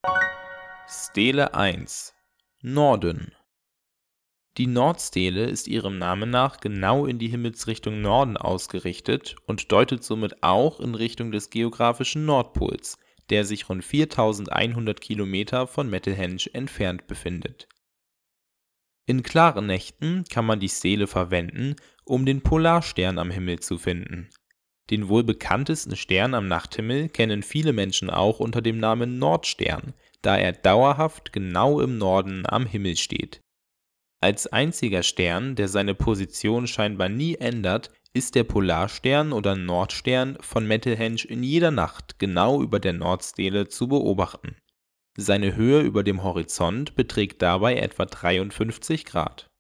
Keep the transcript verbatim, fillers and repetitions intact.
Stele eins Norden. Die Nordstele ist ihrem Namen nach genau in die Himmelsrichtung Norden ausgerichtet und deutet somit auch in Richtung des geografischen Nordpols, der sich rund viertausendeinhundert Kilometer von Mettelhenge entfernt befindet. In klaren Nächten kann man die Stele verwenden, um den Polarstern am Himmel zu finden. Den wohl bekanntesten Stern am Nachthimmel kennen viele Menschen auch unter dem Namen Nordstern, da er dauerhaft genau im Norden am Himmel steht. Als einziger Stern, der seine Position scheinbar nie ändert, ist der Polarstern oder Nordstern von Mettelhenge in jeder Nacht genau über der Nordstele zu beobachten. Seine Höhe über dem Horizont beträgt dabei etwa dreiundfünfzig Grad.